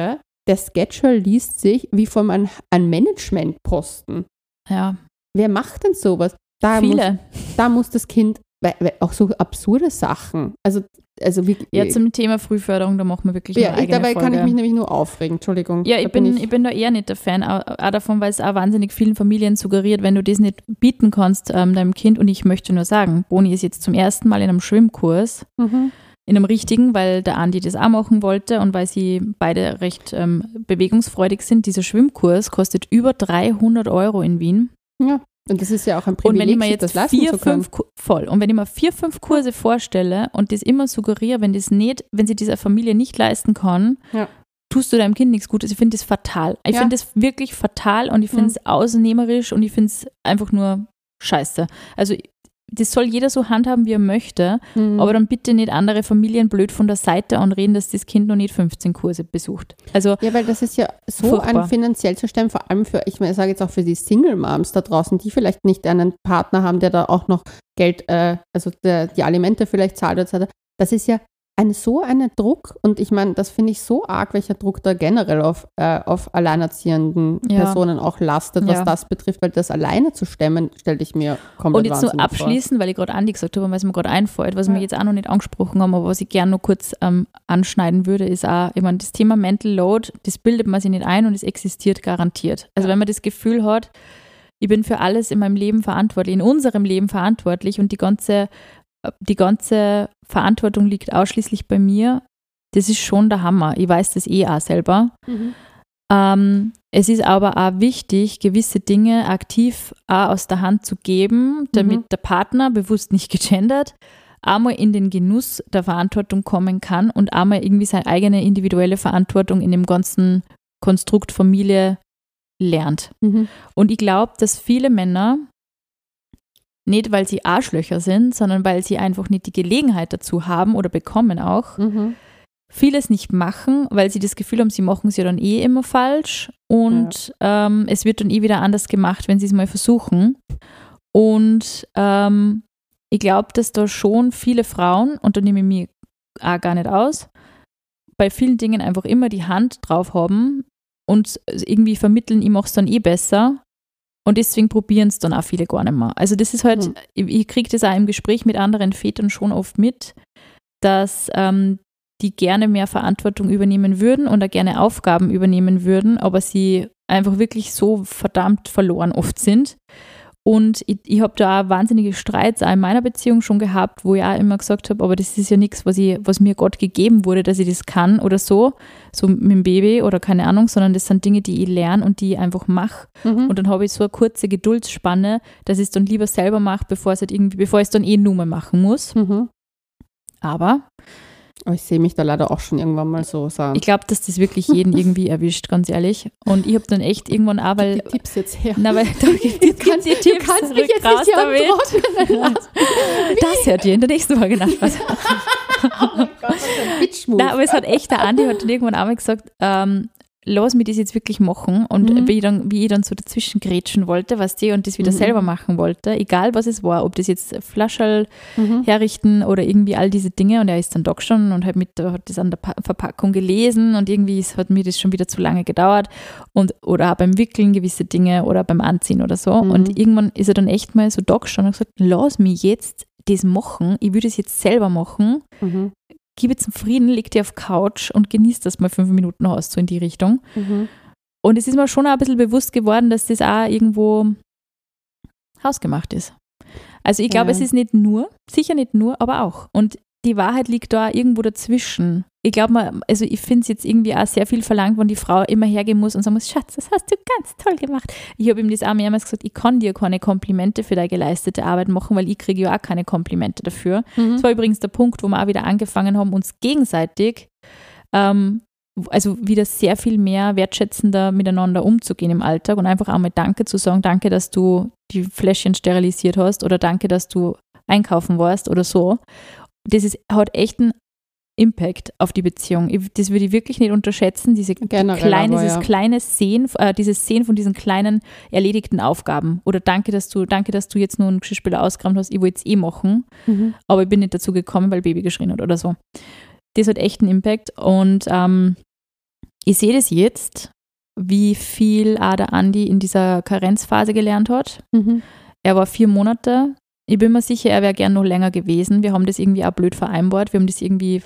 der Schedule liest sich wie von einem Managementposten. Ja. Wer macht denn sowas? Viele. Da muss das Kind, auch so absurde Sachen, also wie, ja, zum Thema Frühförderung, da machen wir wirklich eine eigene dabei Folge. kann ich mich nämlich nur aufregen, Entschuldigung. Ja, ich bin da eher nicht der Fan, auch davon, weil es auch wahnsinnig vielen Familien suggeriert, wenn du das nicht bieten kannst deinem Kind, und ich möchte nur sagen, Boni ist jetzt zum ersten Mal in einem Schwimmkurs, in einem richtigen, weil der Andi das auch machen wollte und weil sie beide recht bewegungsfreudig sind. Dieser Schwimmkurs kostet über 300 € in Wien. Ja. Und das ist ja auch ein Privileg, und wenn ich mir jetzt das leisten zu können. Und wenn ich mir 4-5 Kurse vorstelle und das immer suggeriere, wenn sie dieser Familie nicht leisten kann, tust du deinem Kind nichts Gutes. Ich finde das fatal. Ich finde das wirklich fatal und ich finde es außernehmerisch und ich finde es einfach nur scheiße. Also das soll jeder so handhaben, wie er möchte, aber dann bitte nicht andere Familien blöd von der Seite anreden, dass das Kind noch nicht 15 Kurse besucht. Also, ja, weil das ist ja so furchtbar. finanziell zu stemmen, vor allem für, ich sage jetzt auch für die Single-Moms da draußen, die vielleicht nicht einen Partner haben, der da auch noch Geld, die Alimente vielleicht zahlt etc. Das ist ja so ein Druck, und ich meine, das finde ich so arg, welcher Druck da generell auf alleinerziehenden Personen auch lastet, was das betrifft, weil das alleine zu stemmen, stelle ich mir komplett wahnsinnig vor. Und jetzt nur abschließend, weil ich gerade Andi gesagt habe, weil es mir gerade einfällt, was wir jetzt auch noch nicht angesprochen haben, aber was ich gerne noch kurz anschneiden würde, ist auch, ich meine, das Thema Mental Load, das bildet man sich nicht ein und es existiert garantiert. Also wenn man das Gefühl hat, ich bin für alles in meinem Leben verantwortlich, in unserem Leben verantwortlich und die ganze Verantwortung liegt ausschließlich bei mir, das ist schon der Hammer. Ich weiß das auch selber. Es ist aber auch wichtig, gewisse Dinge aktiv auch aus der Hand zu geben, damit der Partner, bewusst nicht gegendert, einmal in den Genuss der Verantwortung kommen kann und einmal irgendwie seine eigene individuelle Verantwortung in dem ganzen Konstrukt Familie lernt. Und ich glaube, dass viele Männer, nicht weil sie Arschlöcher sind, sondern weil sie einfach nicht die Gelegenheit dazu haben oder bekommen auch, vieles nicht machen, weil sie das Gefühl haben, sie machen es ja dann eh immer falsch und es wird dann eh wieder anders gemacht, wenn sie es mal versuchen. Und ich glaube, dass da schon viele Frauen, und da nehme ich mich auch gar nicht aus, bei vielen Dingen einfach immer die Hand drauf haben und irgendwie vermitteln, ich mache es dann eh besser. Und deswegen probieren es dann auch viele gar nicht mehr. Also das ist halt, ich kriege das auch im Gespräch mit anderen Vätern schon oft mit, dass die gerne mehr Verantwortung übernehmen würden und auch gerne Aufgaben übernehmen würden, aber sie einfach wirklich so verdammt verloren oft sind. Und ich habe da auch wahnsinnige Streits auch in meiner Beziehung schon gehabt, wo ich auch immer gesagt habe, aber das ist ja nichts, was mir Gott gegeben wurde, dass ich das kann oder so mit dem Baby oder keine Ahnung, sondern das sind Dinge, die ich lerne und die ich einfach mache. Und dann habe ich so eine kurze Geduldsspanne, dass ich es dann lieber selber mache, bevor ich es dann eh nur mehr machen muss. Aber ich sehe mich da leider auch schon irgendwann mal so sagen. Ich glaube, dass das wirklich jeden irgendwie erwischt, ganz ehrlich. Und ich habe dann echt irgendwann auch, weil... Die Tipps jetzt her. Na, weil da gibt es die Tipps. Du kannst mich jetzt nicht hier trocknen lassen. Das hört ihr in der nächsten Folge nach. Oh Gott, nein, aber es hat echt, der Andi hat dann irgendwann einmal gesagt, lass mich das jetzt wirklich machen. Und wie ich dann so dazwischen grätschen wollte, weißt du, und das wieder selber machen wollte, egal was es war, ob das jetzt Flascherl herrichten oder irgendwie all diese Dinge. Und er ist dann da gestanden und hat das an der Verpackung gelesen und irgendwie hat mir das schon wieder zu lange gedauert. Oder auch beim Wickeln gewisse Dinge oder beim Anziehen oder so. Und irgendwann ist er dann echt mal so da gestanden und gesagt, lass mich jetzt das machen, ich würde es jetzt selber machen. Gib jetzt einen Frieden, leg dir auf Couch und genieß das mal 5 Minuten aus, so in die Richtung. Und es ist mir schon auch ein bisschen bewusst geworden, dass das auch irgendwo hausgemacht ist. Also ich glaube, es ist sicher nicht nur, aber auch. Und die Wahrheit liegt da irgendwo dazwischen. Ich glaube, ich finde es jetzt irgendwie auch sehr viel verlangt, wenn die Frau immer hergehen muss und sagen muss, Schatz, das hast du ganz toll gemacht. Ich habe ihm das auch mehrmals gesagt, ich kann dir keine Komplimente für deine geleistete Arbeit machen, weil ich kriege ja auch keine Komplimente dafür. Das war übrigens der Punkt, wo wir auch wieder angefangen haben, uns gegenseitig also wieder sehr viel mehr wertschätzender miteinander umzugehen im Alltag und einfach einmal Danke zu sagen, danke, dass du die Fläschchen sterilisiert hast oder danke, dass du einkaufen warst oder so. Das hat echt einen Impact auf die Beziehung. Das würde ich wirklich nicht unterschätzen, dieses Sehen von diesen kleinen erledigten Aufgaben. Oder danke, dass du jetzt nur einen Geschirrspüler ausgeräumt hast, ich wollte es eh machen, aber ich bin nicht dazu gekommen, weil Baby geschrien hat oder so. Das hat echt einen Impact und ich sehe das jetzt, wie viel auch der Andi in dieser Karenzphase gelernt hat. Er war 4 Monate. Ich bin mir sicher, er wäre gern noch länger gewesen. Wir haben das irgendwie auch blöd vereinbart. Wir haben das irgendwie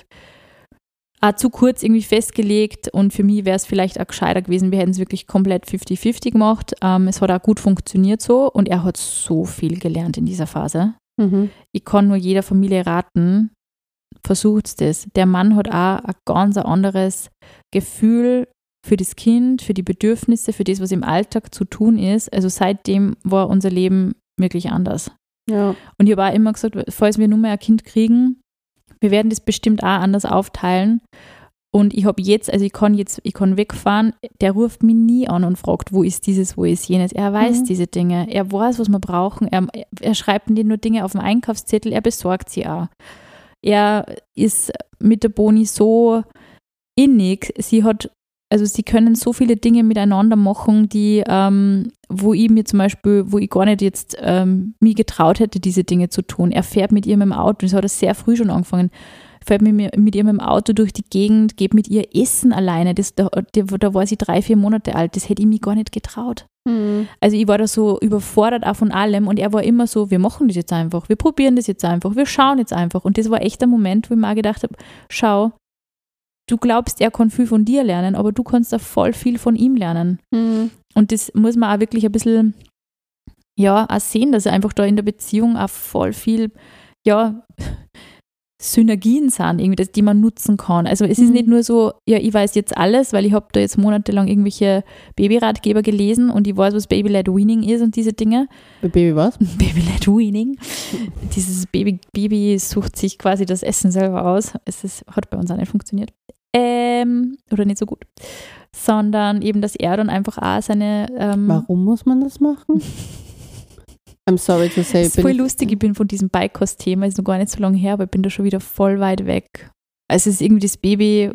auch zu kurz irgendwie festgelegt und für mich wäre es vielleicht auch gescheiter gewesen, wir hätten es wirklich komplett 50-50 gemacht. Es hat auch gut funktioniert so und er hat so viel gelernt in dieser Phase. Ich kann nur jeder Familie raten, versucht das. Der Mann hat auch ein ganz anderes Gefühl für das Kind, für die Bedürfnisse, für das, was im Alltag zu tun ist. Also seitdem war unser Leben wirklich anders. Ja. Und ich habe auch immer gesagt, falls wir nur mehr ein Kind kriegen, wir werden das bestimmt auch anders aufteilen. Und ich habe jetzt, also ich kann wegfahren, der ruft mich nie an und fragt, wo ist dieses, wo ist jenes. Er weiß diese Dinge, er weiß, was wir brauchen. Er schreibt nicht nur Dinge auf dem Einkaufszettel, er besorgt sie auch. Er ist mit der Boni so innig, sie können so viele Dinge miteinander machen, die, wo ich gar nicht jetzt mich getraut hätte, diese Dinge zu tun. Er fährt mit ihr mit dem Auto, das hat er sehr früh schon angefangen, fährt mit ihr mit dem Auto durch die Gegend, geht mit ihr essen alleine. Da war sie 3-4 Monate alt, das hätte ich mir gar nicht getraut. Also ich war da so überfordert auch von allem und er war immer so, wir machen das jetzt einfach, wir probieren das jetzt einfach, wir schauen jetzt einfach. Und das war echt ein Moment, wo ich mir auch gedacht habe, schau, du glaubst, er kann viel von dir lernen, aber du kannst auch voll viel von ihm lernen. Und das muss man auch wirklich ein bisschen, ja, auch sehen, dass er einfach da in der Beziehung auch voll viel, ja, Synergien sind, irgendwie, die man nutzen kann. Also es ist nicht nur so, ja, ich weiß jetzt alles, weil ich habe da jetzt monatelang irgendwelche Babyratgeber gelesen und ich weiß, was Baby-led Weaning ist und diese Dinge. Baby was? Baby-led Weaning. Dieses Baby sucht sich quasi das Essen selber aus. Hat bei uns auch nicht funktioniert. Oder nicht so gut. Sondern eben, dass er dann einfach auch seine... Warum muss man das machen? I'm sorry to say. Das ist voll lustig, ich bin von diesem Beikost-Thema, ist noch gar nicht so lange her, aber ich bin da schon wieder voll weit weg. Also es ist irgendwie das Baby,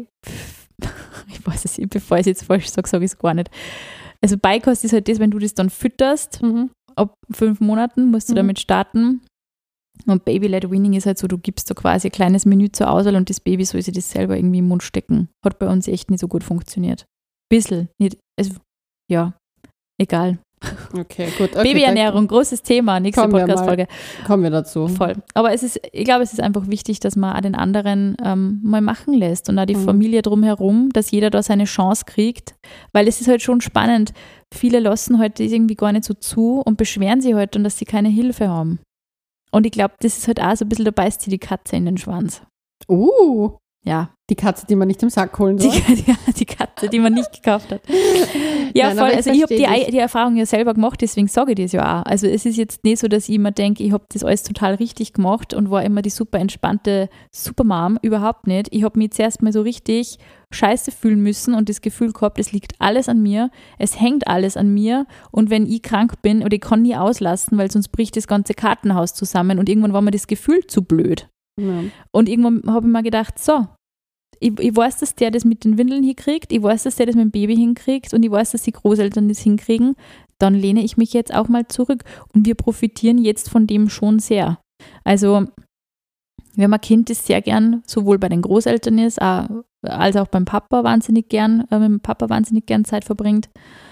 ich weiß es nicht, bevor ich es jetzt falsch sage ich es gar nicht. Also Beikost ist halt das, wenn du das dann fütterst, ab 5 Monaten musst du damit starten. Und Baby-led Weaning ist halt so, du gibst da quasi ein kleines Menü zur Auswahl und das Baby soll sich das selber irgendwie im Mund stecken. Hat bei uns echt nicht so gut funktioniert. Bisschen, nicht, also ja, egal. Okay, gut. Okay, Babyernährung, großes Thema, nächste Podcast-Folge. Kommen wir dazu. Voll. Aber ich glaube, es ist einfach wichtig, dass man auch den anderen mal machen lässt und auch die Familie drumherum, dass jeder da seine Chance kriegt, weil es ist halt schon spannend. Viele lassen halt das irgendwie gar nicht so zu und beschweren sich halt dann, dass sie keine Hilfe haben. Und ich glaube, das ist halt auch so ein bisschen, da beißt sie die Katze in den Schwanz. Ja. Die Katze, die man nicht im Sack holen soll. Die Katze, die man nicht gekauft hat. Ja, nein, voll. Also ich habe die Erfahrung ja selber gemacht, deswegen sage ich das ja auch. Also es ist jetzt nicht so, dass ich immer denke, ich habe das alles total richtig gemacht und war immer die super entspannte Supermom. Überhaupt nicht. Ich habe mich zuerst mal so richtig scheiße fühlen müssen und das Gefühl gehabt, es liegt alles an mir, es hängt alles an mir und wenn ich krank bin oder ich kann nie auslassen, weil sonst bricht das ganze Kartenhaus zusammen und irgendwann war mir das Gefühl zu blöd. Ja. Und irgendwann habe ich mir gedacht, so, ich weiß, dass der das mit den Windeln hinkriegt, ich weiß, dass der das mit dem Baby hinkriegt und ich weiß, dass die Großeltern das hinkriegen, dann lehne ich mich jetzt auch mal zurück und wir profitieren jetzt von dem schon sehr. Wir haben ein Kind, das sehr gern sowohl bei den Großeltern ist, als auch beim Papa mit dem Papa wahnsinnig gern Zeit verbringt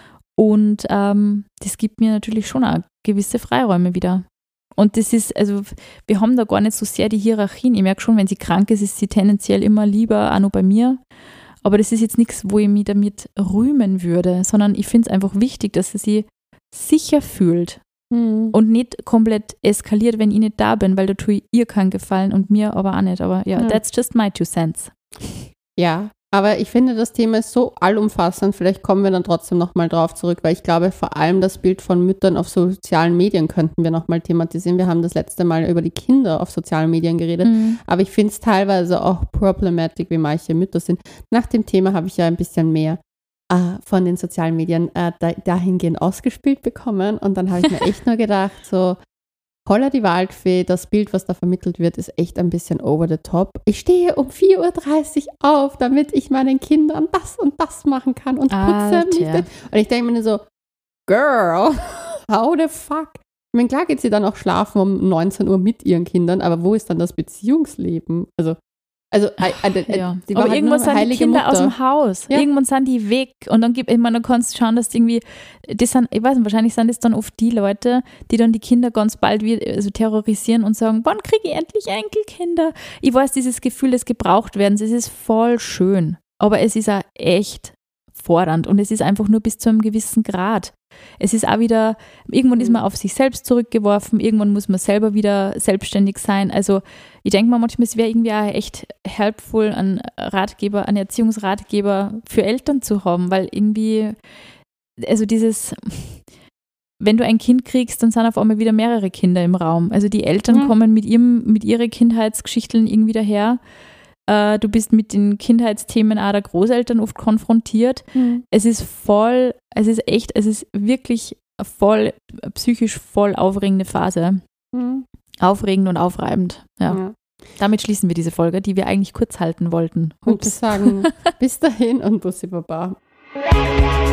und das gibt mir natürlich schon auch gewisse Freiräume wieder. Und das ist, also wir haben da gar nicht so sehr die Hierarchien. Ich merke schon, wenn sie krank ist sie tendenziell immer lieber auch noch bei mir. Aber das ist jetzt nichts, wo ich mich damit rühmen würde, sondern ich finde es einfach wichtig, dass sie sich sicher fühlt und nicht komplett eskaliert, wenn ich nicht da bin, weil da tue ich ihr keinen Gefallen und mir aber auch nicht. Aber ja, that's just my 2 cents. Ja, aber ich finde, das Thema ist so allumfassend, vielleicht kommen wir dann trotzdem nochmal drauf zurück, weil ich glaube, vor allem das Bild von Müttern auf sozialen Medien könnten wir nochmal thematisieren. Wir haben das letzte Mal über die Kinder auf sozialen Medien geredet, aber ich finde es teilweise auch problematisch, wie manche Mütter sind. Nach dem Thema habe ich ja ein bisschen mehr von den sozialen Medien dahingehend ausgespielt bekommen und dann habe ich mir echt nur gedacht, so, Holla die Waldfee, das Bild, was da vermittelt wird, ist echt ein bisschen over the top. Ich stehe um 4:30 Uhr auf, damit ich meinen Kindern das und das machen kann und putze mich. Und ich denke mir so, Girl, how the fuck? Ich meine, klar geht sie dann auch schlafen um 19 Uhr mit ihren Kindern, aber wo ist dann das Beziehungsleben? Also Also, die war aber halt irgendwann sind die Kinder Mutter. Aus dem Haus. Ja. Irgendwann sind die weg. Und dann du kannst schauen, dass irgendwie, das sind, ich weiß nicht, wahrscheinlich sind das dann oft die Leute, die dann die Kinder ganz bald wieder terrorisieren und sagen, wann kriege ich endlich Enkelkinder? Ich weiß, dieses Gefühl des Gebrauchtwerdens, es ist voll schön. Aber es ist auch echt fordernd und es ist einfach nur bis zu einem gewissen Grad. Es ist auch wieder, irgendwann ist man auf sich selbst zurückgeworfen, irgendwann muss man selber wieder selbstständig sein. Also ich denke mal manchmal, es wäre irgendwie auch echt helpful, einen Ratgeber, einen Erziehungsratgeber für Eltern zu haben, weil irgendwie, also wenn du ein Kind kriegst, dann sind auf einmal wieder mehrere Kinder im Raum. Also die Eltern kommen mit ihren Kindheitsgeschichten irgendwie daher. Du bist mit den Kindheitsthemen auch der Großeltern oft konfrontiert. Es ist wirklich voll, psychisch voll aufregende Phase. Aufregend und aufreibend. Ja. Damit schließen wir diese Folge, die wir eigentlich kurz halten wollten. Und wir sagen bis dahin und Bussi Baba.